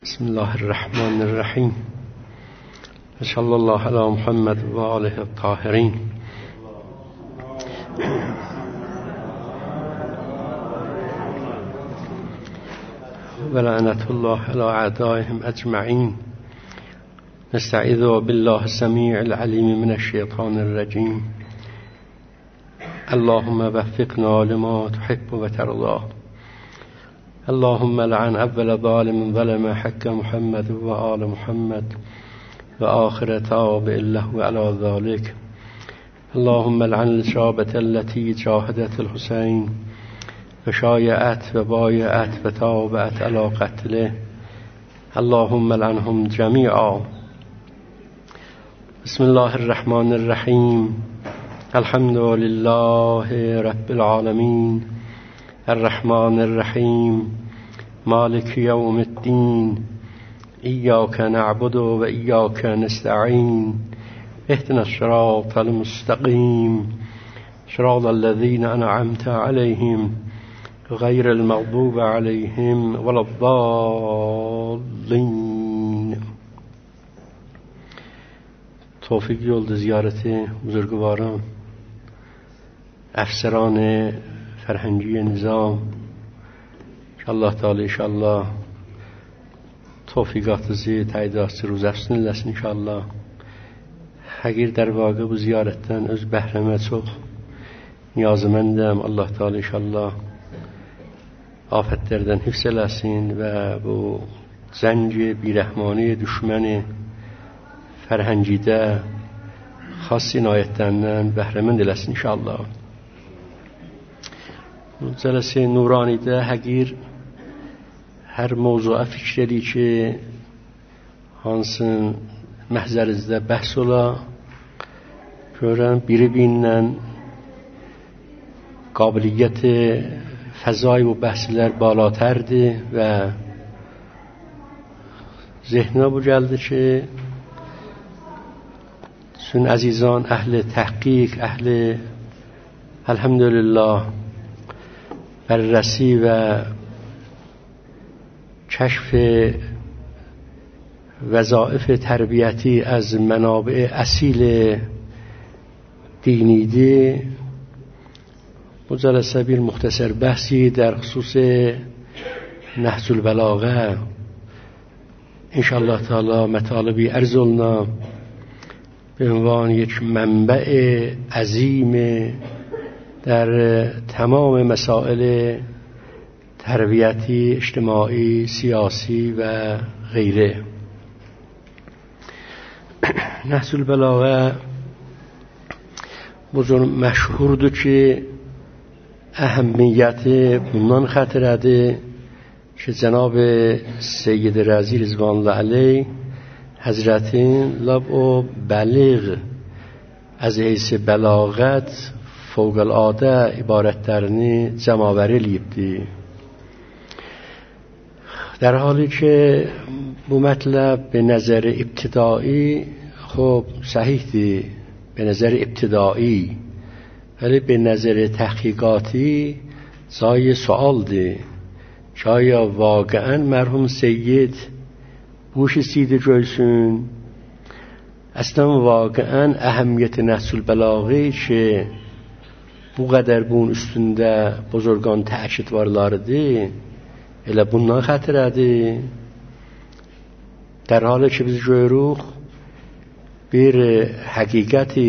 بسم الله الرحمن الرحیم صلی الله علی محمد و آله الطاهرین. و لعنت الله علی اعدائهم اجمعین. نستعیذ بالله السمیع العلیم من الشیطان الرجیم. اللهم وفقنا لما تحب و ترضى. اللهم لعن اول ظالم ظلم حق محمد و آل محمد و آخر تابع له على ذلك. اللهم لعن الشابة التي جاهدت الحسين و شایعت و بایعت و تابعت على قتله. اللهم لعنهم جميعا. بسم الله الرحمن الرحیم. الحمد لله رب العالمین الرحمن الرحیم مالک یوم الدین. ایاک نعبد و ایاک نستعین. اهدنا الصراط المستقیم صراط الذین انعمت علیهم غیر المغضوب علیهم ولا الضالین. توفیق یولد زیارت بزرگواران، افسران فرهنگی نظام. الله تعالی انشاءالله توفیقات زی تاییدات روز افسن لسن انشاءالله. اگر در واقع bu ziyaretten öz bəhrəmə çox niyazıməndəm. Allah Teala inşallah afətlərdən hifz eləsin və bu zənci birəhmani düşməni fərhəngidə xas inayətlərindən bəhrəmənd eləsin inşallah. جلسه نورانیده هگیر هر موضوع فکری که hansın محضرزده بحث ola görən biri birindən qabiliyyət fəzai bu bəhslər balatərdir və zehnə bu gəldi ki üçün əzizan əhli təhqiq, əhli elhamdülillah بررسی و کشف وظایف تربیتی از منابع اصیل دینیده bu جلسه bir مختصر بحثی در خصوص نهج البلاغه انشاءالله تعالی مطالبی عرض olنا به عنوان یک منبع عظیم در تمام مسائل تربیتی، اجتماعی، سیاسی و غیره. نهج البلاغه بزرگ مشهورdur ki اهمیت bundan xatirədir ki Cənab Seyyid Rəzi Rizvanullah Aleyh Həzrətin lab o bəliğ از حیث بلاغت فوق العاده عبارتlərini cəmabəri eləyibdi. در حالی که bu مطلب به نظر ابتدایی خب صحیح‌دی، به نظر ابتدایی، ولی به نظر تحقیقاتی جای سوال‌دی که آیا واقعا مرحوم سید بوش سید جویسون اصلا واقعا اهمیت نهج البلاغه که bu qədər bunun üstündə buzurgan təkid varlardı, elə bundan xətirədir. در حالی که biz görürük bir həqiqəti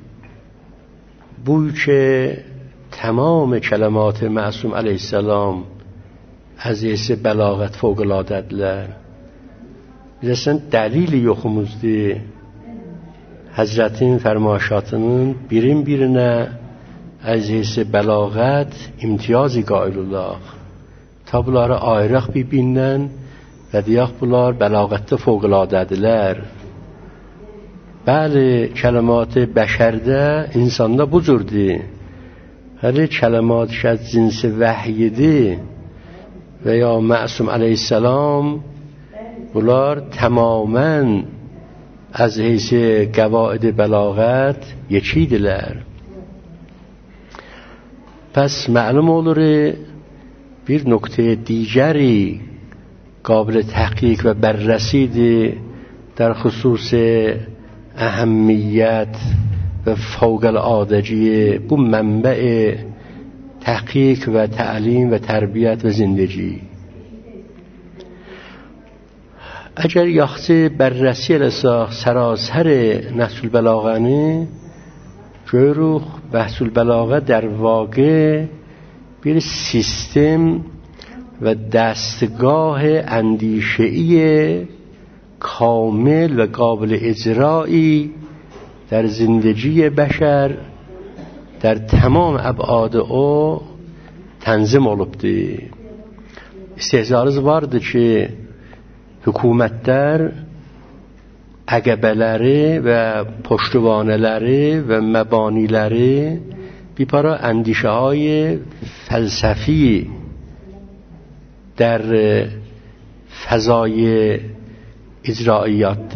bu ki tamam kələmat Məsum əleyhissalam az həyisə bəlağət fövqələdədirlər. Biz əslən dəlili yoxumuzdur. Həzrətin fərmaşatının birinə از حیث بلاغت امتیازی قائل الله تا bunları ayrıq bibinən və deyək bunlar bəlağətdə fövqələdədirlər. Bəli, kələmat-ı bəşərdə insanda bu cürdür. Hələ kələmat ki az cinsi vəhyidir və ya Məsum əleyhissalam bunlar tamamən az حیث قواعد بلاغت یکیdirlər. پس معلوم olur bir nokte دیگری قابل تحقیق و بررسی در خصوص اهمیت و فوق العادگی بو منبع تحقیق و تعلیم و تربیت و زندگی. اگر یاخته بررسی لسا سراسر نهج البلاغه نی جوروخ بحث البلاغه در واقع bir سیستم و دستگاه اندیشه‌ای کامل و قابل اجرایی در زندگی بشر در تمام ابعاد او تنظیم olubdu. İstihzarız vardı ki hükümetler əqəbələri və پشتوانه‌ləri və məbaniləri bir para اندیشه‌های فلسفی در فضای اجرایات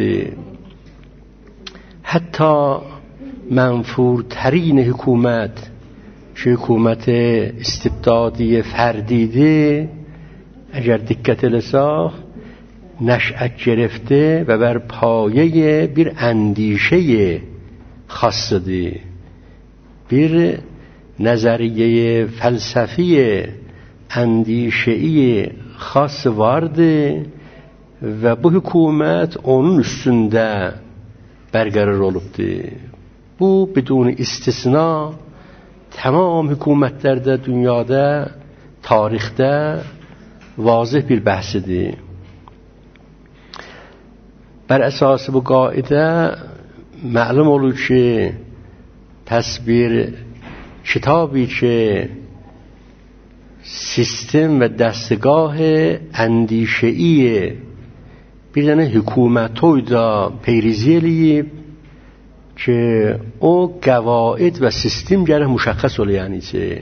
حتی منفورترین حکومت که حکومت استبدادی فردیده اگر دقت لساخ نشأت گرفته و بر پایه bir اندیشه خاصه bir نظریه فلسفی اندیشه‌ای خاص vardı ve bu hükümet onun üstünde برقرار olubdu. Bu بدون istisna tamam hükümetlerde dünyada tarihte واضح bir بحثidir. بر اساس bu قاعده معلوم olur ki تصویر کتابی که سیستم و دستگاه اندیشه‌ای bir tane hükümetoy da پیریزی eləyib که o قواعد و سیستم گره مشخص ol یعنی چه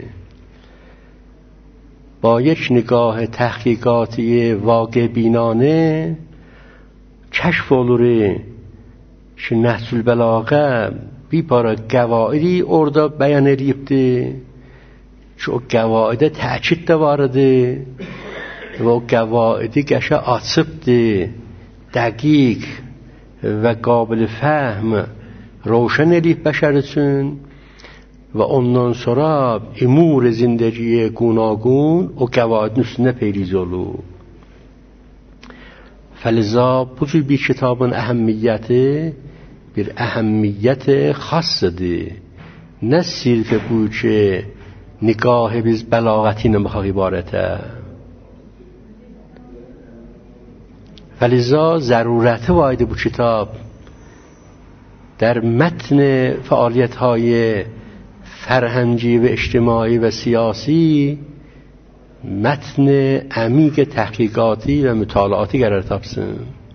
با یک نگاه تحقیقاتی واقع بینانه کشف olur که نهج البلاغه bir para قواعدی orada beyan edilibdi که o قواعد تأکید de vardı ve o قواعدی گشه açıbdı دقیق و قابل فهم روشن edilib بشر için ve ondan sonra امور زندگی گوناگون o قواعدin üstünde پیریزی olur. فلذا bu cür bir kitabın əhəmmiyyəti bir əhəmmiyyət xassıdır. Nə sirf bu ki nigahı biz bəlağəti ilə baxaq ibarətə. فلذا ضرورت وایده bu kitab در متن فعالیت‌های فرهنگی و اجتماعی و سیاسی متن عمیق تحقیقاتی و مطالعاتی قرار تابسın.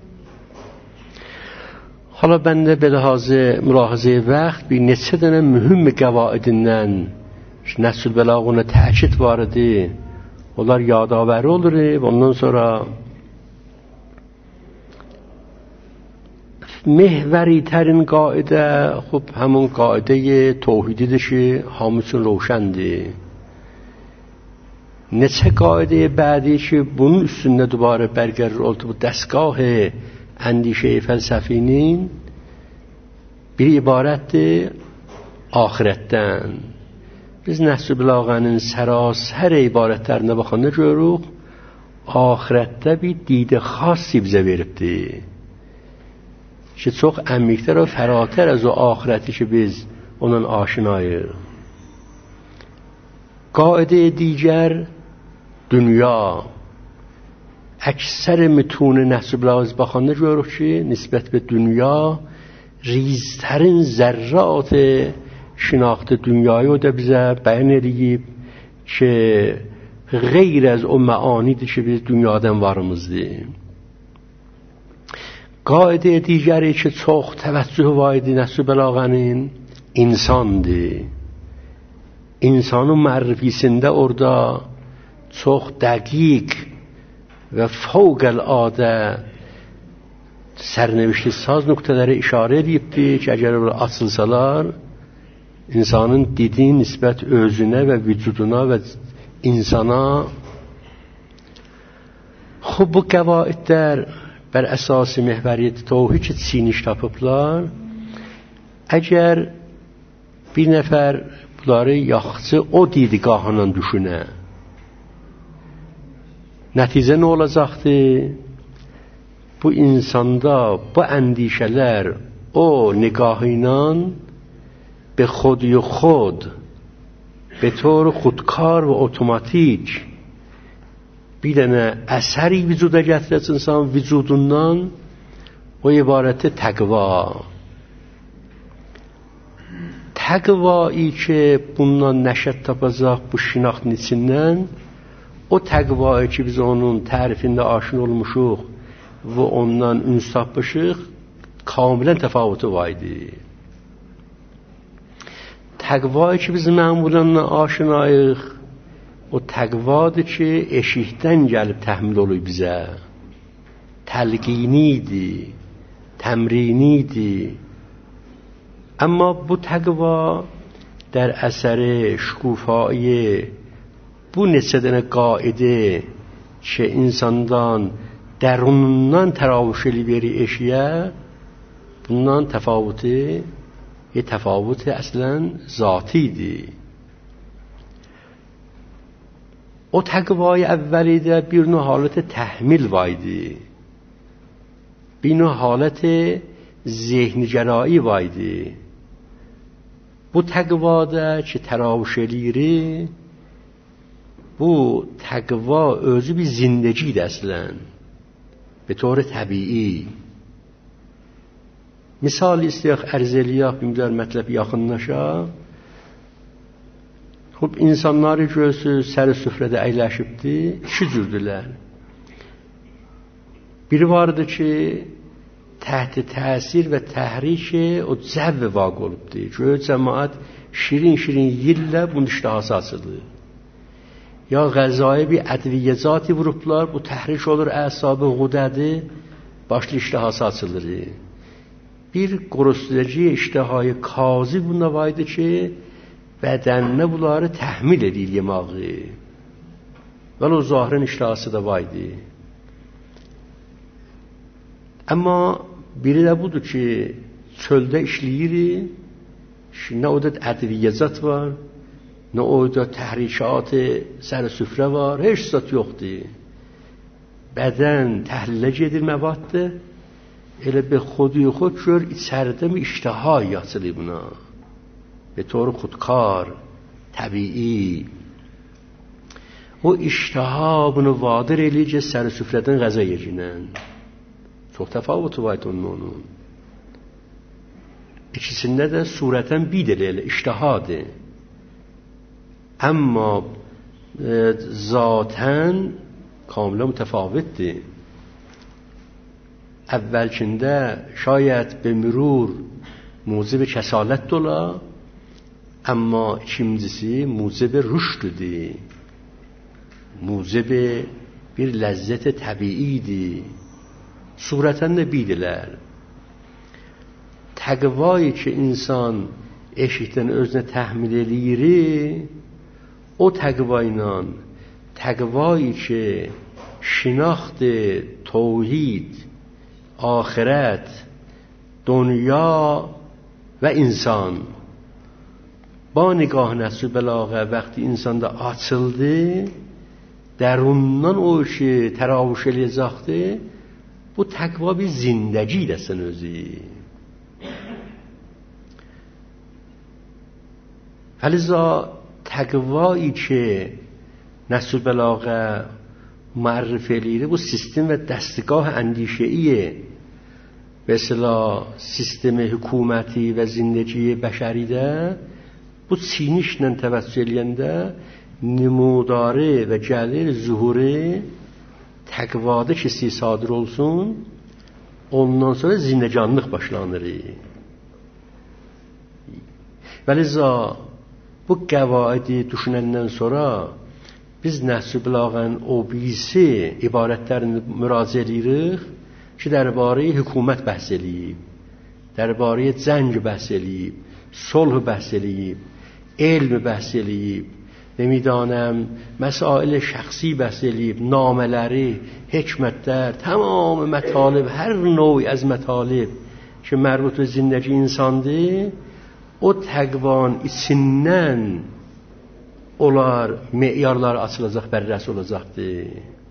حالا بنده به لحاظ ملاحظه وقت bir neçə dənə mühüm qavaidindən Nəhc البلاغه تأکید vardı. Onlar yadavəri olur ve ondan sonra محوری ترین قاعده خب همون قاعده توحیدی که همون روشنده. neçə قاعده بعدی که bunun üstünde دوباره برقرار oldu bu دستگاه اندیشه فلسفinin bir ibarətdir ahiretdən. Biz Nəhc البلاغenin sərasər ibarətlərinə baxanda görürük ahirətdə bir dide xاصی bizə veribdir. که çox əmiklər و فراتر از o آخرتی که biz onun aşinayıq. قاعده دیگر دنیا اکثر متون نهج البلاغه بخوانده görürük ki نسبت به دنیا ریزترین ذرات شناخت دنیایی رو da bize بیان edib که غیر از o معانیدی که biz dünyadan varımızdır. قاعده دیگری که çox توجه وایدی نهج البلاغenin insandır. İnsanın معرفisində orada çox dəqiq və fövqəladə sərnevişli saz nöqtələri işarə edibdir ki, əgər açılsalar insanın didi nisbət özünə və vücuduna və insana خب bu qəvaidlər bər əsası məhvəriyyət tövhid çiniş tapıblar. Əgər bir nəfər bunları yaxşı o didgahından düşünə, nəticə nə olacaqdı? Bu insanda bu əndişələr o nigahı ilə به خودی خود به طور خودکار و اتوماتیک bir dənə əsəri vücuda gətirəcək insan vücudundan o ibarətə təqva. Təqvayı ki bundan nəşət tapacaq bu şinaxtın içindən, o təqvayı ki biz onun tərifində aşina olmuşuq və ondan üns tapmışıq, kamilən təfavütü var idi. Təqvayı ki biz məmulunla aşinayıq, o təqvadır ki eşikdən gəlib təhmil olub bizə. Təlqini idi, təmrini idi. Amma bu təqva در اثر شکوفایی bu neçə dənə qaidə ki insandan dərunundan təravüş eləyir eşiyə, bundan təfavütü əslən zatidir. O təqvayı əvvəlidə bir növ halət təhmil var idi. Bir növ halət zehniگرایی var idi. Bu təqvada ki təravüş eləyir, bu təqva özü bir zindəgidir əslən, به طور təbii. Misal istəyək ərz eləyək, bir müdər mətləb yaxınlaşa. Xub, insanları görsünüz, səri süfrədə əyləşibdir, iki cürdülər. Biri vardı ki, təhti təsir və təhrik o cəvv vaqı olubdur. Göy cəmaət şirin-şirin yillə bunun iştihası açılır. Ya qəzaya bir ədviyyəcati vurublar, bu təhrik olur, əsabı qudədi, başlı iştihası açılır. Bir qurusudəci iştihayı kazi bunda vaydı ki, bədəninə bunları təhmil edir yemağı. Və o zahirən iştihası da vaydı. Amma biri də budur ki, çöldə işləyir, nə o da ədviyyəcat var, nə o da təhrikatı sər süfrə var, heç zat yoxdur. Bədən təhlilə gedir məvaddır, elə به خودی خود gör içəridə mi iştiha açılır buna. به طور خودکار طبیعی o iştiha bunu vadir eləyəcə sər süfrədən qəza yeyinən. Çox təfavütü var onun. İkisində də surətən bidir elə iştihadır. Amma zatən kamilə mütəfavitdir. Əvvəlkində şayət به مرور موجب کسالت ola, amma ikincisi موجب rüşdüdür. موجب bir ləzzət təbiidir. Surətən də bilirlər. Təqvayı ki insan eşikdən özünə təhmil eləyir, o təqvayla təqvayı ki şinaxt توحید آخرت دنیا و انسان با نگاه نسو بلاغه وقتی انسان da açıldı, درونdan o işi təravüş eləyəcəkdir. Bu təqva bir zindəgi dəsən özü. Fəliza təqvayı ki nəsl belağa معرف eləyir, bu sistem və dəstgah əndişəiyə və eصطلاح sistem hökuməti və zindəgi bəşəridə bu çinişlə təvəccüh eləyəndə numudarı və gəlir zuhuri təqvada ki sadir olsun, ondan sonra zindəganlıq başlanır. Vəliza bu qəvaidi düşünəndən sonra biz nəhs-i bilağən o birisi ibarətlərini müraciə edirik ki, dərbarə hökumət bəhs eləyib, dərbarə cəng bəhs eləyib, solh bəhs eləyib, elm bəhs eləyib, نمیدانم مسائل شخصی بسیلیب، ناملری، حکمت‌در، تمام مطالب، هر نوعی از مطالب که مربوط به زندگی انسانده o təqvan içindən onlar meyarlar açılacaq, bərrəs olacaqdır.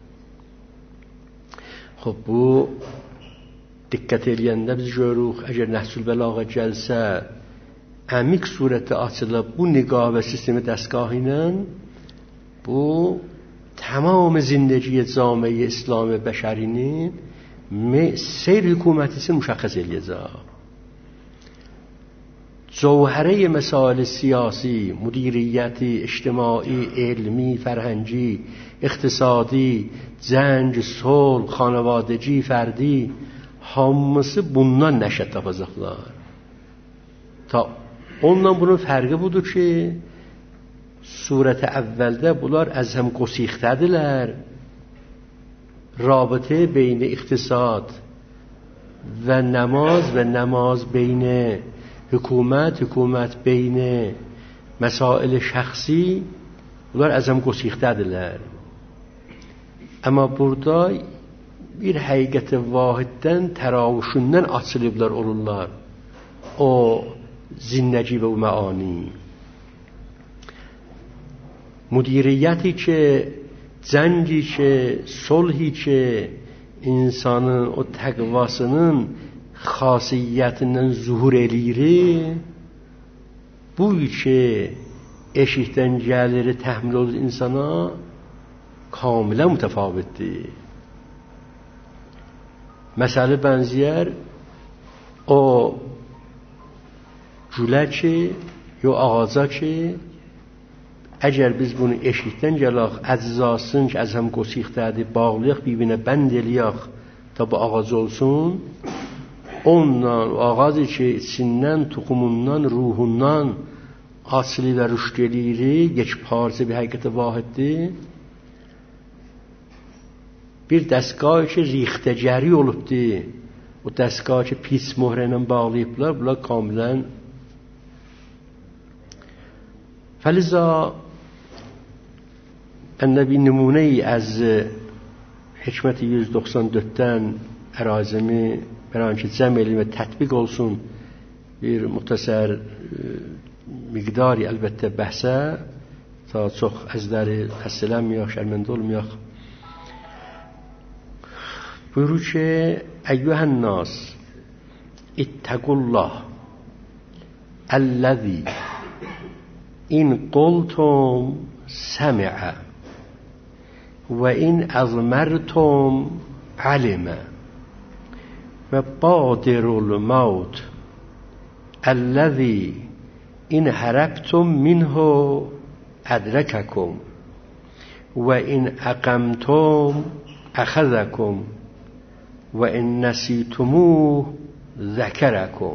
Xoş, bu diqqət eləyəndə biz görürük, əgər Nəhcül Bəlağə gəlsə, əmik surətdə açılıb bu niqah və sistemi dəstgah ilə bu tamam zindagi camiə İslami bəşərinin seyr hökuməti üçün müşəxəs eləyəcək. جوهره مسائل سیاسی، مدیریتی، اجتماعی، علمی، فرهنگی، اقتصادی، جنگ، صلح، خانوادگی، فردی hamısı bundan nəşət tapacaqlar. Ta ondan bunun fərqi budur ki, surət-i əvvəldə bunlar az həm qosiqdədirlər. Rabitə beyn iqtisad və namaz beyn hükümet beyn مسائل şəxsi bunlar az həm qosiqdədirlər. Amma burada bir həqiqət-i vahiddən təravüşündən açılıblar olurlar o zindagi və o məani. Müdiriyyəti ki, cəngi ki, sulhi ki, insanın o təqvasının xasiyyətindən zuhur eləyir, bu ki, eşikdən gəlir, təhmil olur insana, kamilə mütəfavitdir. Məsələ bənzəyər o gülə ki, yo ağaca ki, əgər biz bunu eşikdən gələk, əczasın ki, əzəm qosiqdədir, bağlayaq, bir-birinə bənd eləyək, ta bu ağac olsun, ondan, o ağacı ki, içindən, tuxumundan, ruhundan asili və rüşd eləyir, یک parça bir həqiqət-i vahiddir. Bir dəstgahı ki, riixtəgəri olubdur, o dəstgahı ki, pis möhrə ilə bağlayıblar, bunlar kamilən. Fəliza, əndə bir nümunəyi az hikmət-i 194-dən ərazimi bir an ki, cəm eləyim və tətbiq olsun bir müxtəsər miqdari əlbəttə bəhsə, ta çox əzləri həssələnməyək, şərməndə olmayaq. Buyurur ki, əyyuhən nas, ittəqullah, əlləzi in qultum səmi'ə və in əzmərtum alimə və badirul maut əlləzi in hərəbtum minhu ədrəkəkum və in əqəmtum əxəzəkum və in nəsitumuh zəkərəkum.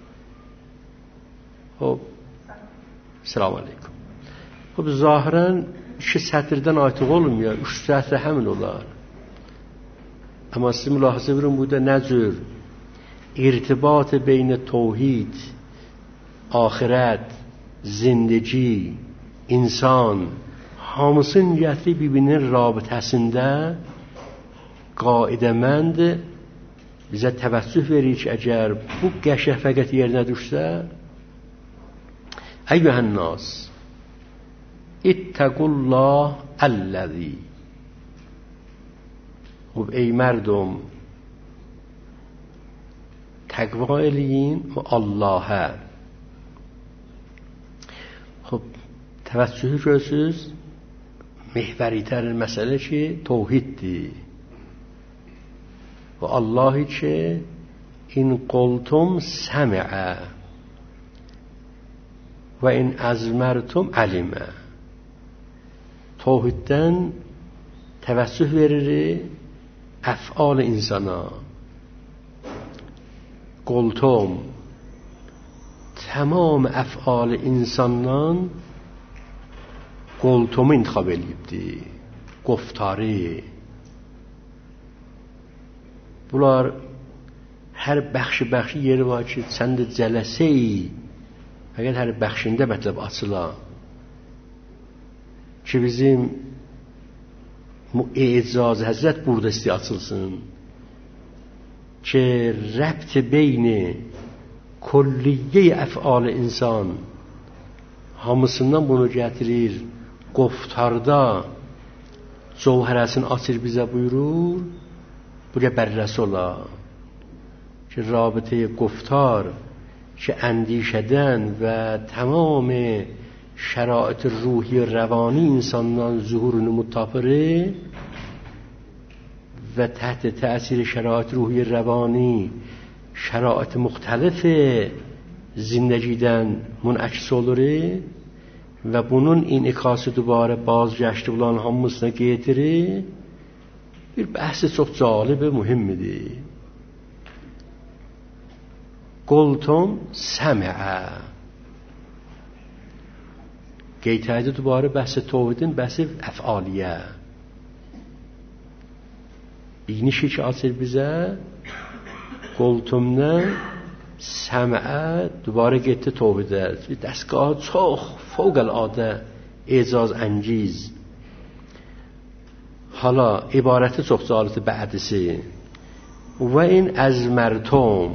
Xob, selamu aleyküm. Xob, zahirən 2 sətirdən artıq olmuyor, 3 sətir həmin olar. Amma siz mülahizə verin, burada nə cür irtibat beyn توحید، آخرت، زندگی، insan hamısının gətirib bir-birinin rabitəsində qaidemənd bizə təvəccüh verir ki, əgər bu qəşəh fəqət yerinə düşsə, əyyuhən nas ittəqullah əlləzi. خب ای مردم تقوا eləyin و Allah'a. خب təvəccühü görürsünüz, mehvəritər məsələ ki, توحیدdir. و Allah'ı ki in qultum səmi'ə və in əzmərtum alimə. توحیدdən təvəccüh verir əf'al insana. قلتم tamam əf'al insandan قلتم intiqab eləyibdi. Qoftarı. Bunlar hər bəxşi yeri var ki, səndə cələsə-i fəqət hər bəxşində mətləb açıla. ki bizim ecaz Hazret burada açılsın, ki ربط بین کلیه افعال insan hamısından bunu gətirir, qoftarda cevherəsini açır bizə buyurur, buraya bərrəsi ola ki رابطه گفتار که اندیشیدن و تمام شرایط روحی روانی انسانان ظهور نمود تاپره و تحت تأثیر شرایط روحی روانی شرایط مختلف زندگیدن منعکس oluره و bunun inikası دوباره بازگشت olan hamısına getirir. Bir bahsi çok cالب ve mühimdir. قلتم سمع قیتایده دوباره بحث توحیدin بحث افعالیه بینişi ki açır bizə قلتمdan سمع دوباره getdi توحیده دستگاه çox fövqəladə ecaz انگیز حالا عبارتی çox cالibdir بعدisi و این ازمرتم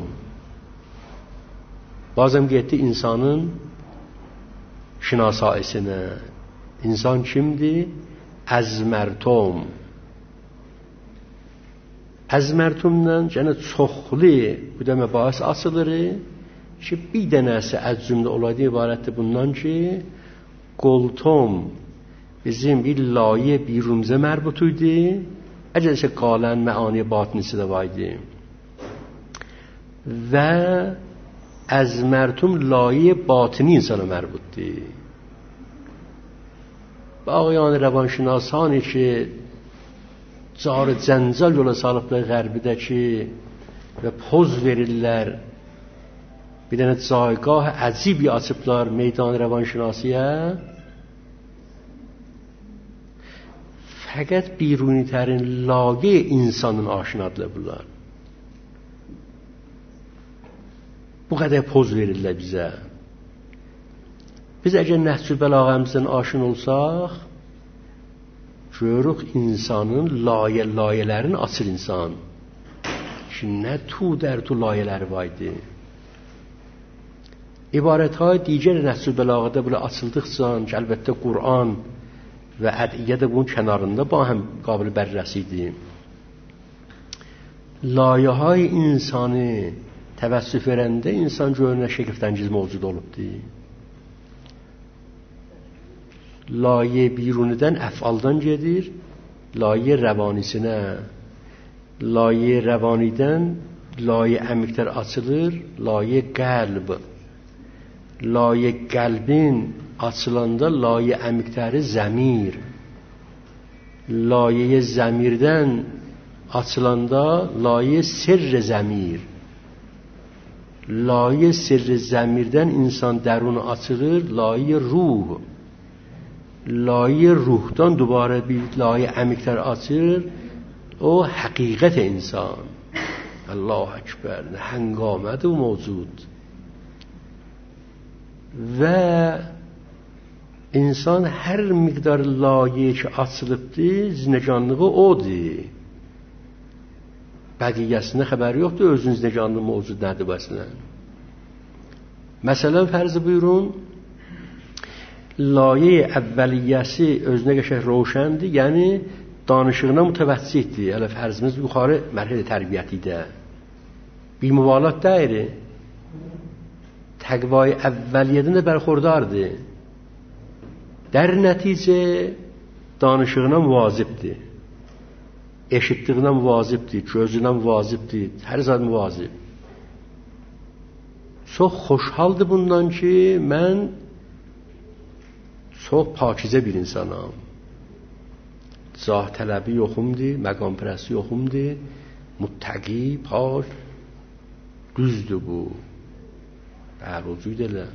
بازم getdi insanın şinasaisinə insan kimdir azmertumdan yəni çoxlu bu da mübahis açılır ki bir dənəsi az cümlə olaydı ibarətdir bundan ki qoltum bizim bir layə birumzə mərbut idi əcəlsə qalən məani batnisi də vardı və ازمرتم لایه باطنی انسان مربوطی با آقایان روانشناسانی که جار جنجال yola salıblar غربیده ki ve poz verirlər bir dənə caygah əcibi açıblar meydan روانشناسیyə fəqət birunitərin lایه insanın aşinadırlar bunlar bu qədər poz verirlər bizə. Biz əgər Nəhcül Bəlağəmizdən aşin olsaq, görürük insanın layələrini açır insan. Ki nə tu der tu layələri vardı. İbarətهای digər Nəhcül Bəlağədə belə açıldıqca, ki əlbəttə Qur'an və ədiyyə də bunun kənarında ba həm qabil bərrəsi idi. Layəهای insanı təvəssüf verəndə insan görünə şəkiltəngiz mövcud olubdur. Layə birunidən əfaldan gedir, layə rəvanisinə, layə rəvanidən layə əmiklər açılır, layə qəlb. Layə qəlbin açılanda layə əmikləri zəmir. Layə zəmirdən açılanda layə sirr zəmir. لایه سر ضمیرdən insan درون açılır لایه ruh لایه ruhdan دوباره bir لایه əmiklər açılır o həqiqət insan Allah Ekber həngamədir o mövcud və insan hər miqdar layiyə ki açılıbdır zinəcanlığı odur bəqiyyəsində xəbəri yoxdur özünüz zinəcanlı mövcud nədir bəslən məsələn fərz buyurun layiyə əvvəliyyəsi özünə qəşək roşəndir yəni danışığına mütəvəssitdir hələ fərzimiz yuxarı mərhələ tərbiyyətidə bir mübalət deyir təqvay əvvəliyyədən də bərxordardır در نتیجه danışığına muvazibdir. Eşittiğine muvazibdir, gözüne muvazibdir, her zaman muvazib. Çok xoşhaldır bundan ki mən çox pakizə bir insanam. Zah tələbi yoxumdur, məqam pərəsti yoxumdur, muttəqi, pak, düzdür bu. Bərvücud elə.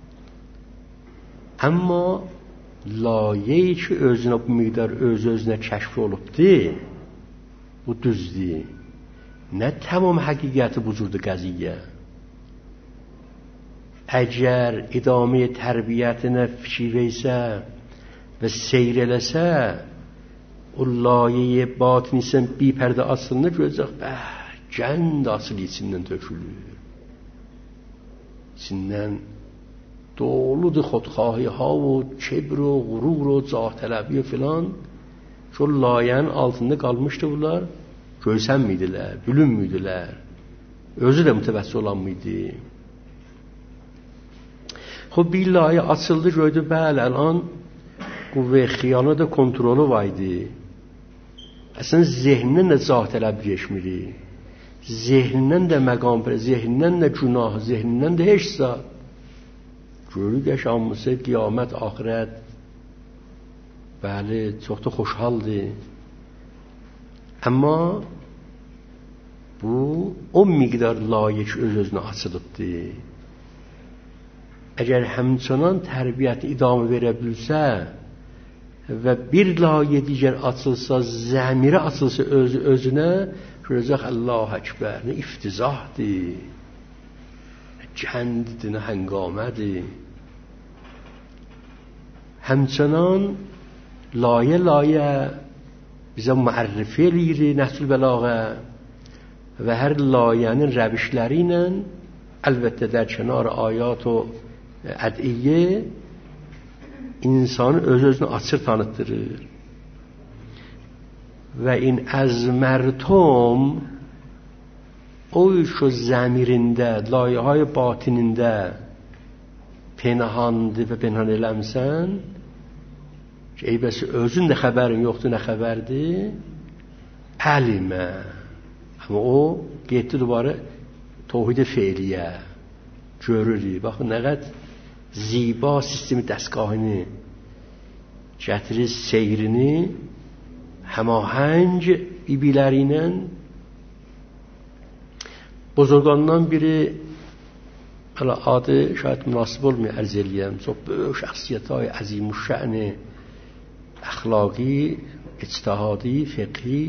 Amma layeyi ki özünə bu miqdar öz-özünə kəşf olubdur, bu düzdür. Nə tamam həqiqəti bu cürdə qəziyyə. Əgər idamə tərbiyyətinə fikir versə və seyr eləsə, o layeyə batinisən bir pərdə açılını görəcək, gənd açıl içindən tökülür. İçindən doludur xodxahi ha و kibr و غرور و cah tələbi و filan. Şu layənin altında qalmışdı bunlar. Görsənmiydilər, bülünmüydülər. Özü də mütəvəssi olan mıydı? Xub bir layə açıldı, gördü, bəli, الان qüvvə xiyana da kontrolü var idi. Əslən zehnindən də cah tələbi geçmiri. Zehnindən də məqam, zehnindən də günah, zehnindən də heç zat. Görür yaşanmışı, qiyamət, axirət. Bəli, çox da xoşhaldır. Amma bu o miqdar layiq öz-özünə açılıbdır. Əgər həmçinin tərbiyyəti idamə verə bilsə və bir layiq digər açılsa, zəmirə açılsa özünə, görəcək Allah Əkbər, nə iftizahdır, nə cənddir, nə həngamədir. Həmçinin layə bizə müərrifə eləyir Nəhcül Bəlağə və hər layənin rəvişləri ilə əlbəttə در کنار ayat و ədiyyə insanı öz-özünü açır, tanıtdırır. Və in əzmərtum o şu zəmirində, layəhay batinində penhandır və penhan eləmsən ki, eybəsi özün də xəbərin yoxdur, nə xəbərdir? Əlimə. Amma o getdi dubarı توحید فعلیه görürük. Baxın nə qədər ziba sistemi dəstgahını gətirir, seyrini həmahəng bibiləri ilə. Buzurgandan biri hələ adı şayad münasib olmuyor ərz eləyəm. Çox böyük şəxsiyyətlər əzimüşşən əxlaqi, ictihadi, fiqhi.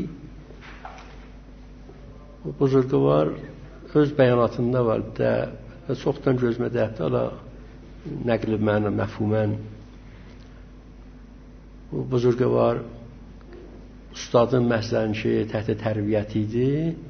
O buzurgvar öz bəyanatında var da çoxdan gözümə dəyibdi, ala nəql mənə, məfhumən. Bu buzurga var, ustadın məsələn ki, təhti tərbiyyəti idi.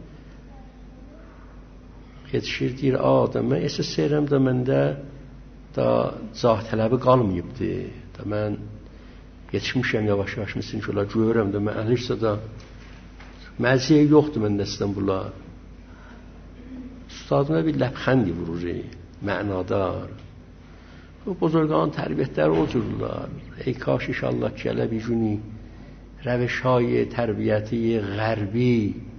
Yetişir, deyir, mən əsas seyrəmdə məndə da cah tələbi qalmayıbdı. Da mən yetişmişəm yavaş-yavaş, misin ki, ola görürəm də, mən əlişsə da məziyə yoxdur məndə İstanbul'a. Ustadına bir ləbxəndi vurur, mənadar. Bu buzurgan tərbiyətlər o cürlər. Ey kaş inşallah gələ bir günü rəvişhay tərbiyəti غربی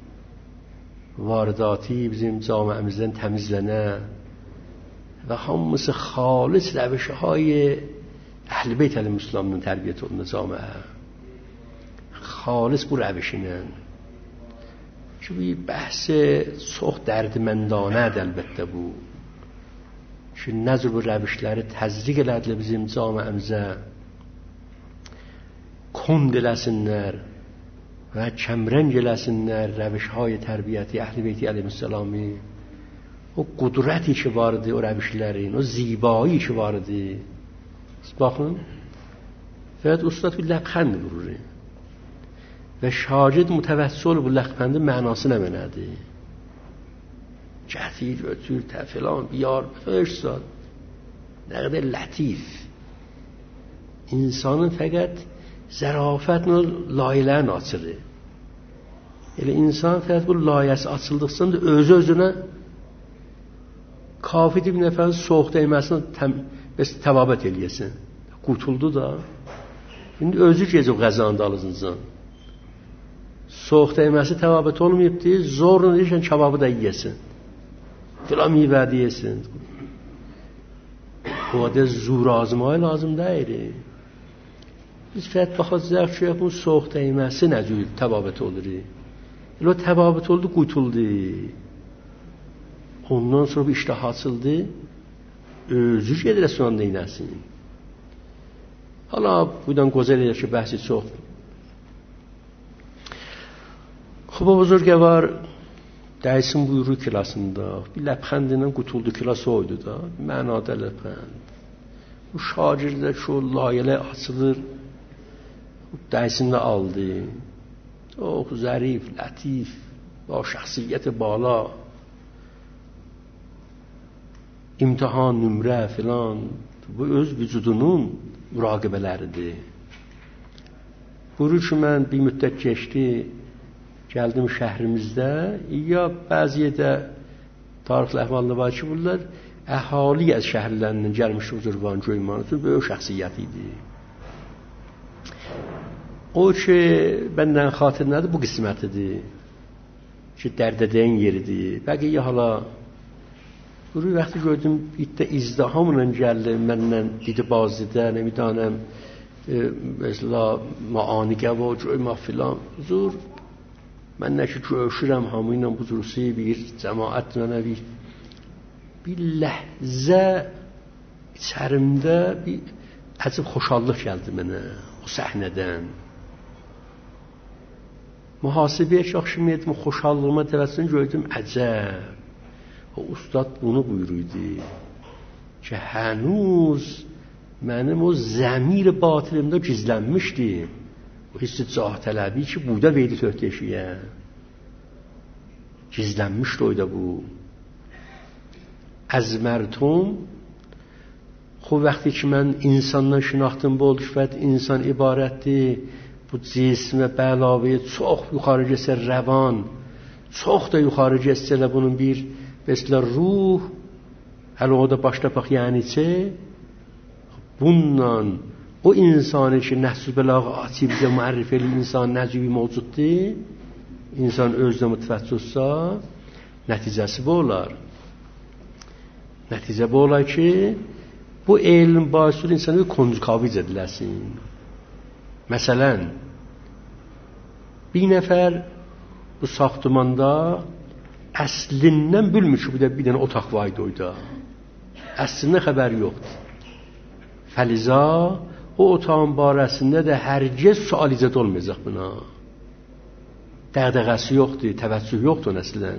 وارداتی bizim camiəmizdən təmizlənə və hamısı xalis rəvişhay Əhl-i Beyt əl-Müsləmin tərbiyyət olunə camiə. Xalis bu rəvişinə. Ki bir bəhsə çox dərdməndانədir əlbəttə bu. Ki nəzr bu rəvişləri təzriq elədilər bizim camiəmizə. Kond eləsinlər və kəmrəng eləsinlər rəvişhay tərbiyyəti Əhl-i Beyti əleyhissalami. O qudrəti ki vardı o rəvişlərin, o zibایی ki vardı. Baxın, fəqət ustad bir ləbxənd vurur. Və şagird mütəvəssül bu ləbxəndin mənası nə mənədir? Gətir, ötür, təfilan, biyar, fəşsad. Nə qədər lətif. İnsanın fəqət zərafətlə layələrini açılır. Elə insan fəqət bu layəsi açıldıqsan da özü-özünə kafid bir nəfərin soğuk dəyməsinə təvabət eləyəsin. Qurtuldu da. İndi özü gecə qəzanı dalısıncan. Soğuk dəyməsi təvabət olmayıbdı, zorla deyirsən kebabı da yiyəsin. Filan meyvədi yesin. O adə zur azmaya lazım deyil. Biz fəqət baxacaq ki, bu soğuk dəyməsi nə cür təvabət olur. Elə o təvabət oldu, qurtuldu. Ondan sonra bir iştah açıldı, özü gedir sonra neynəsin. Hala buradan qozel edir ki, bəhsi çox. Xub o buzurgə var, dəysin buyurur kilasında, bir ləbxəndindən qutuldu, kilası oydu da, mənada ləbxənd. Bu şagirdə ki, o layələ açılır, dersini aldı. Çok zarif, latif, با شخصیت بالا، imtihan, nümrə filan, bu öz vücudunun müraqibələridir. Buyurur ki, mən bir müddət keçdi, gəldim şəhrimizdə, ya bəzi yerdə tarixli əhvalında var ki, bunlar əhali az şəhərlərindən gəlmiş Buzurban Göyman üçün böyük şəxsiyyət idi. O ki, bəndən xatir nədir? Bu qismətidir. Ki, dərdədəyin yeridir. Bəqiyə hala, buyurur, vəxti gördüm, itdə izdihamla gəldi, məndən didi bazidə, nemidanəm, mesela maani qəva, cöyma filan, huzur, mən nə ki görüşürəm hamı ilə buzurusi bir cəmaət mənə bir ləhzə içərimdə bir əcib xoşallıq gəldi mənə o səhnədən. Mühasibəyə çaxşım etdim, xoşallığıma təvəssülünü gördüm, əcəb. O ustad bunu buyuruydu ki, hənuz mənim o zəmir batilimdə gizlənmişdi. O hissi cah tələbi ki, burada veydi töhtəşiyə. Gizlənmişdi oyda bu. Əzmərtum, xub vəxti ki, mən insandan şinaxtım bu oldu ki, insan ibarətdir, bu cismə bəlavəyə çox yuxarı gəlsə rəvan, çox da yuxarı gəlsə də bunun bir mesela ruh, hələ o da başlamaq yəni ki, bundan o insanı ki, nəhsü bəlağı atibdə müərrifəli insan nəcübi mövcuddur, insan özdə mütəfəccü olsa, nəticəsi bu olar. Nəticə bu olar ki, bu elm bahisur insanı bir konjukaviz ediləsin. Məsələn, bir nəfər bu saxtımanda əslindən bilmir ki, bir dənə otaq var idi oyda. Əslindən xəbəri yoxdur. Fəliza o otağın barəsində də hərgiz sual icad olmayacaq buna. Dəğdəğəsi yoxdur, təvəccüh yoxdur əslən.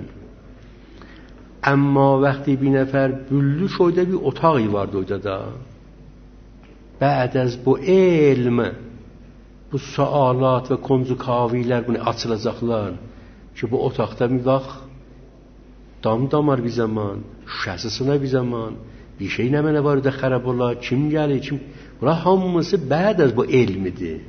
Amma vaxtı bir nəfər büllü şöydə bir otağı vardı oyda da. Bə'd az bu elm, bu sualat və konjukavilər bunu açılacaqlar ki, bu otaqda bir vaxt damar bir zaman, şəsisine bir zaman, bir şey nə mənə var da xərab olar, kim gəlir, kim... Buna hamısı bə'd az bu elmidir.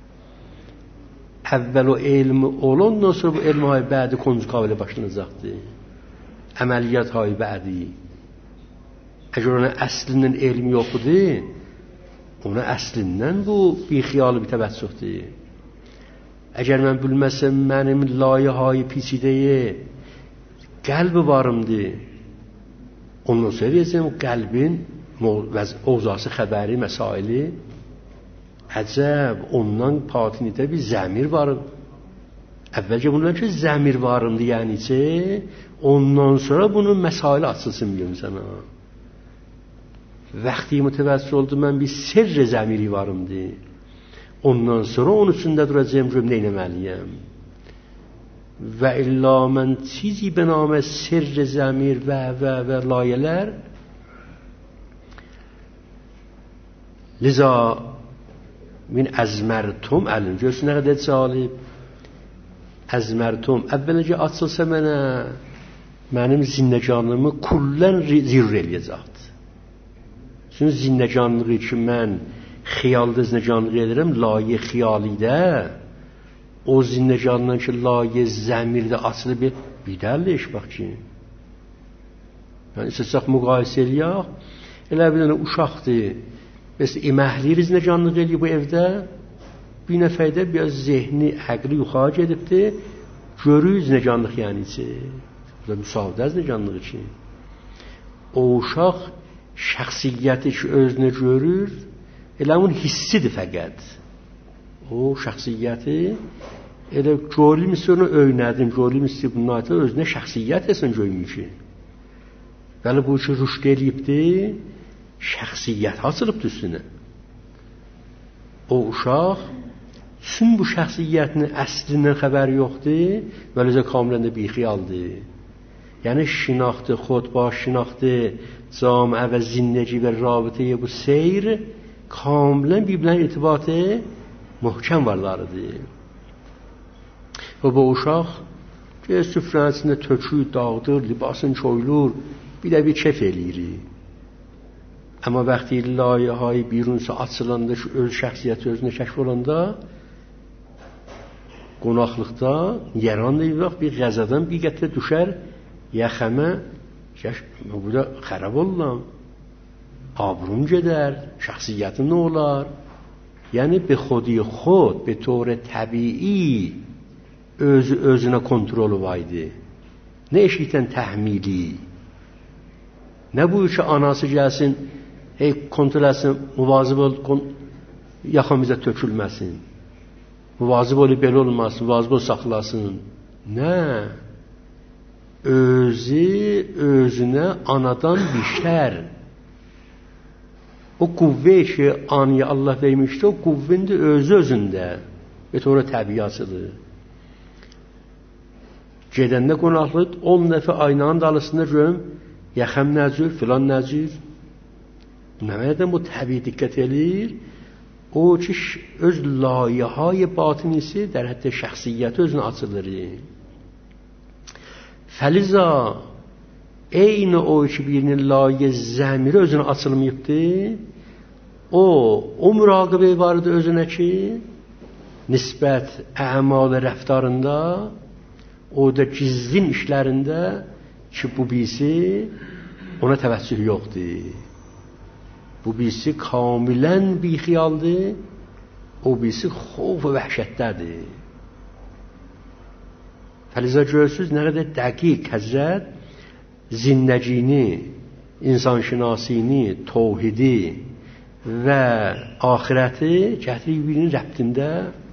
Əvvəl o elmi olandan sonra bu elmi hay bə'di konjukavilə başlanacaqdır. Əməliyyat hay bə'di. Əgər ona əslindən elmi yoxdur, ona əslindən bu bir xiyalı bir təvəccühdür. Əgər mən bilməsəm mənim layihəyi piçidəyə qəlbi varımdır. Ondan sonra deyəcəm, qəlbin ovzası, xəbəri, məsaili, əcəb, ondan patinidə bir zəmir varım. Əvvəlcə bundan ki, zəmir varımdır, yəni ki, ondan sonra bunun məsaili açılsın biləm sənə. Vəxti mütəvəssül oldu, mən bir sirr zəmiri varımdır. Ondan sonra onun üstündə duracağım, görüm nə etməliyəm. Və illa mən çizi be namə sirr zəmir və layələr, liza min əzmərtum əlin, görsün nə qədər cəlib, əzmərtum, əvvələcə açılsa mənə, mənim zinnəcanlığımı kullən zirr eləyəcəkdir. Çünki zinnəcanlığı ki, mən xiyalda zinnəcanlığı edirəm, layə xiyalidə, o zinnəcanlığın ki, layə zəmirdə açılıb bir dəlləş, bax ki. Yəni, istəsək müqayisə eləyək, elə bir dənə uşaqdır, mesela iməhlir zinnəcanlığı eləyib bu evdə, bir nəfərdə biraz zehni, əqli yuxarı gedibdir, görür zinnəcanlıq yəni ki, bu da müsavidə zinnəcanlığı ki. O uşaq şəxsiyyəti ki, özünə görür, elə onun hissidir fəqət. O şəxsiyyəti elə görülmüsə onu öynədim, görülmüsə bunun ayətlə özünə şəxsiyyət esən görmür ki. Bəli bu ki, rüşd eləyibdir, şəxsiyyət açılıbdır üstünə. O uşaq tüm bu şəxsiyyətinin əslindən xəbəri yoxdur, vələcə kamiləndə bir xiyaldır. Yəni şinaxtı, xodbaş şinaxtı, camiə və zindəgi və rabitəyə bu seyr kamilən bir-birlərin irtibatı möhkəm varlarıdır. Və bu uşaq ki, süfrənin içində tökür, dağıdır, libasını çoyulur, bir də bir kef eləyir. Amma vaxtı layihəyi birunsa açılanda, ki, öz şəxsiyyəti özünə kəşf olanda, qonaqlıqda yarandı bir vaxt bir qəzadan bir qətrə düşər, yaxəmə, burada xərab oluram, abrum gedər, şəxsiyyətin nə olar? Yəni, be xodi xod, be طور təbii özünə kontrolü vaydı. Nə eşitən təhmili? Nə buyur ki, anası gəlsin, kontrol etsin, müvazib ol, yaxamıza tökülməsin. Müvazib ol, belə olmasın, müvazib ol, saxlasın. Nə? Özünə anadan bişər. O qüvvə ki, anıya Allah vermişdi, o qüvvəndə özündə. Ve sonra təbiatıdır. Gedəndə qonaqlıq 10 dəfə aynanın dalısında görüm, yaxam nəcür, filan nəcür. Nəmədən bu təbii diqqət edir? O ki, öz layihəyi batinisi در حد şəxsiyyəti özünə açılır. Fəliza eyni o ki, birinin layihə zəmiri özünə açılmayıbdı. O müraqibə vardı özünə ki, nisbət əmal rəftarında, o da gizlin işlərində ki, bu birisi ona təvəccüh yoxdur. Bu birisi kamilən bixiyaldır, o birisi xof və vəhşətdədir. Fəliza görürsünüz, nə qədər dəqiq Həzrət zindəcini, insanşinasini, tövhidi və axirəti gətirir birinin rəbtində.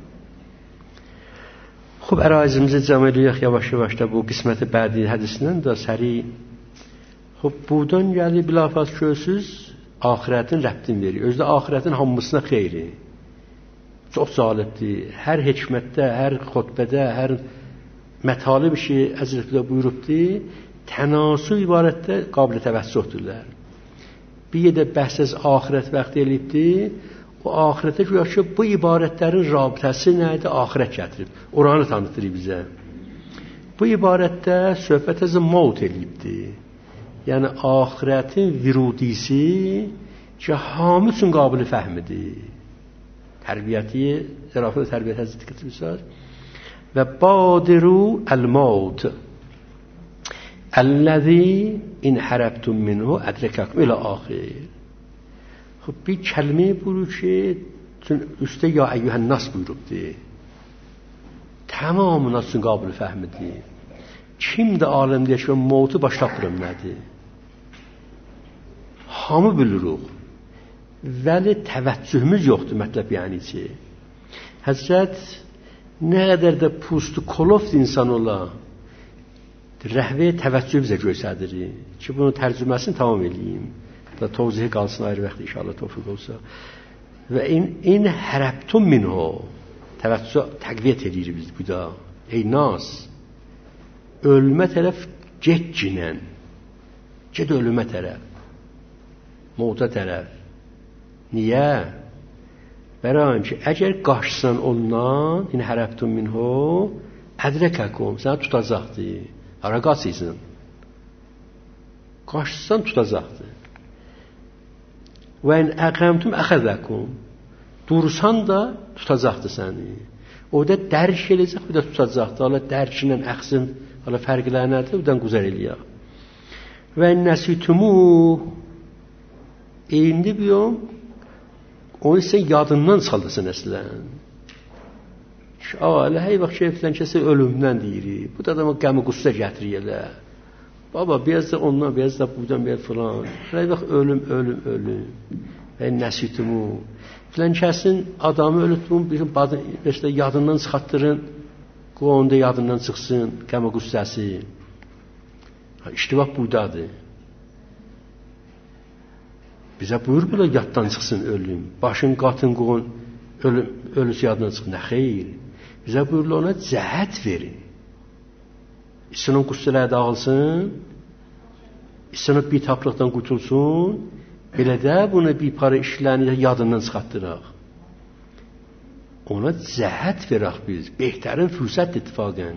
Xub, ərazimizi cəm eləyək yavaş-yavaş da bu qisməti bədi hədisindən də səri. Xub, buradan gəlir bilafat görürsünüz, axirətin rəbtin verir. Özdə axirətin hamısına xeyri. Çox cəlibdir. Hər hikmətdə, hər xutbədə, hər mətali bir şey Həzrətlə buyurubdur. Tənasül ibarətdə qabil təvəccühdürlər. Bir də bəhs az axirət vaxtı elibdir. O axirətə görə ki, bu ibarətlərin rabitəsi nədir? Axirət gətirib. Oranı tanıtır bizə. Bu ibarətdə söhbət az maut elibdir. Yəni axirətin virudisi ki, hamı üçün qabili fəhmidir. Tərbiyyəti, zərafət tərbiyyət həzrəti gətirirsə və badiru əl-maut əlləzi inhərəbtum minhu ədrəkəkum ilə axir. Xub, bir kəlmə buyurur ki, üstə ya əyyuhən nas buyurubdur. Tamamına üçün qabili fəhmidir. Kim də aləm deyək ki, mautu başlatdırım nədir? Hamı bilirik. Vəli təvəccühümüz yoxdur, mətləb yəni ki. Həzrət nə qədər də pustu kolofd insan ola, rəhvə təvəccüh bizə göstərir ki, bunu tərcüməsini tamam edeyim. Da tövzihi qalsın ayrı vaxt inşallah tövfiq olsa. Və in hərəbtum minhu, təvəccüh təqviyyət edir biz bu da. Ey nas, ölmə tərəf getcinən, ged ölümə tərəf, mauta tərəf. Niyə? Bərayın ki, əgər qaçsan ondan, in hərəbtum minhu, ədrəkəkum, sənə tutacaqdır. Hara qaçıysın? Qaçsan tutacaqdır. Və in əqəmtum əxəzəkum, dursan da tutacaqdır səni. O da dərk eləyəcək, bir də tutacaqdır. Hala dərkinlə əxsin, hala fərqlər nədir? Odan quzar eləyək. Və in nəsitumu, indi biyom, onu sən yadından çıxaldasın əslən. Elə hey vaxt şey filan kəsə ölümdən deyirik. Bu da adama qəmi qüssə gətirirlər. Baba, biraz da ondan, biraz da buradan, biraz filan. Hey vaxt ölüm. Və nəsitumu. Filan kəsin adamı ölütmün, bir yadından çıxartdırın, qoğunda yadından çıxsın, qəmi qüssəsi. İştivaq buradadır. Bizə buyur belə yaddan çıxsın ölüm. Başın qatın qoğun, ölüsü yadından çıxsın. Nə xeyir? Bizə buyurlu ona cəhət verin. İstən o qüssələr dağılsın, istən o bitaplıqdan qutulsun, belə də bunu bir para işlərini yadından çıxartdıraq. اونا زهد فراخ بیز بهترین فرصت اتفاقن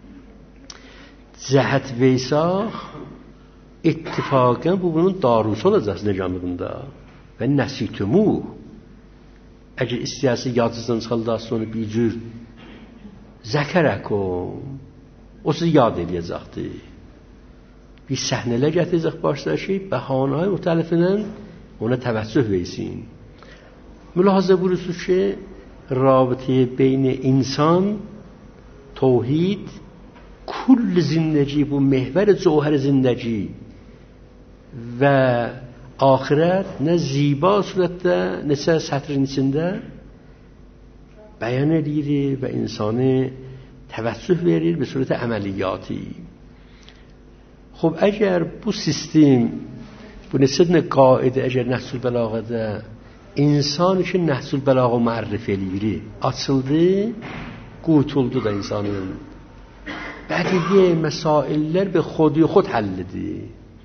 زهد ویساخ اتفاقا bu bunun darusu olacaq necamında ve nesitumu eğer istiyası yazısını çıxıldan sonra bir cür zəkərəkum o sizi yad edəcəkdir bir səhnələr gətirəcək başlar ki bəhanələr müxtəlifinin ona təvəccüh versin mülahazə buyursunuz ki رابطه بین انسان توحید کل زندگی bu محور جوهر زندگی و آخرت نه زیبا surətdə neçə sətrin içində bəyan edir və insanı təvəccüh verir به صورت əməliyyatı خب اگر bu sistem bu neçə qaide əgər Nəhcül Bəlağədə İnsan için Nəhcül Bəlağə müərrif eləyir. Açıldı, qutuldu da insanın. Bəqiyyə məsaillər به خودی خود həllidir.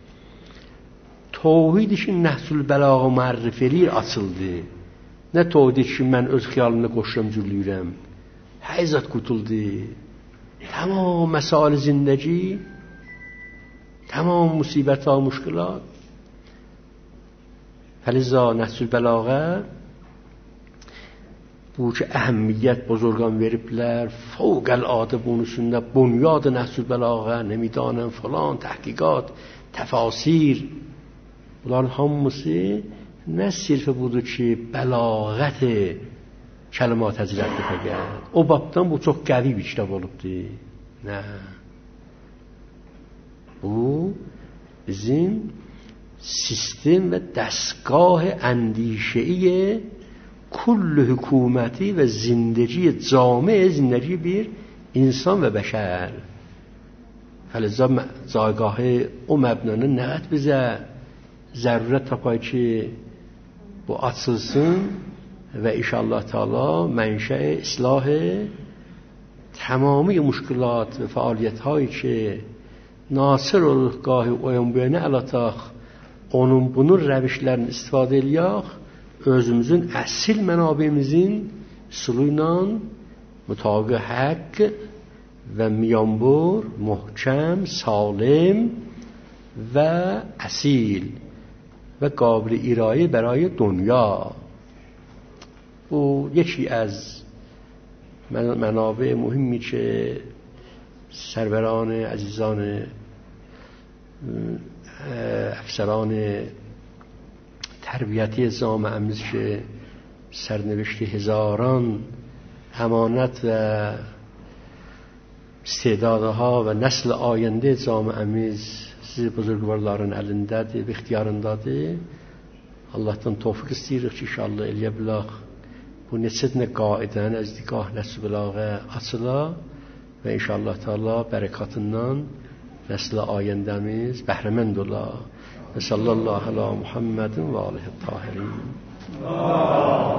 Tövhid için Nəhcül Bəlağə müərrif eləyir, açıldı. Nə tövhid ki mən öz xiyalımla qoşuram cürlüyürəm. Həzət qutuldu. Tamam məsail zindəgi, tamam musibətlər, müşkilat. فلذا Nəhcül Bəlağə bu ki əhəmiyyət buzurgan veriblər fövqəladə bunun üstündə bunyad Nəhcül Bəlağə nemidanım falan təhqiqat təfasir bunların hamısı nə sirfi budur ki bəlağət kəlimat həzrətdir fəqət o babdan bu çox qəvi bir kitab olubdur nə bu bizim سیستم و دستگاه اندیشه‌ای کل حکومتی و زندگی جامعه زندگی bir insan ve beşer فلذا جایگاه o məbnanı nəqət bizə zərurət tapay ki bu açılsın və inşallah Teala mənşə islah تمامی müşkilat və fəaliyyətləri ki nasır olur gahi oyun böyünə əlataq onun bunun rəvişlərini istifadə eləyək özümüzün əsil mənabimizin süluyla mütabiq haqq və miyanbur محکم سالم و اصیل و قابل ارائه برای دنیا و یکی از منابع مهمی که سروران عزیزان افسران تربیتی جامعه‌امیز که سرنوشت هزاران امانت و استعدادها و نسل آینده جامعه‌امیz siz buzurgvarların əlindadır, ixtiyarındadır. Allah'tan tövfik istəyirik ki, inşallah eləyə bilək. Bu neçə qaidən əzdikah Nəhcül Bəlağə açıla və inşallah Teala bərəkatından nəsl ayəndəmiz bəhrəmənd ola. Və sallallahu ala Muhammedin və alihi tahirin.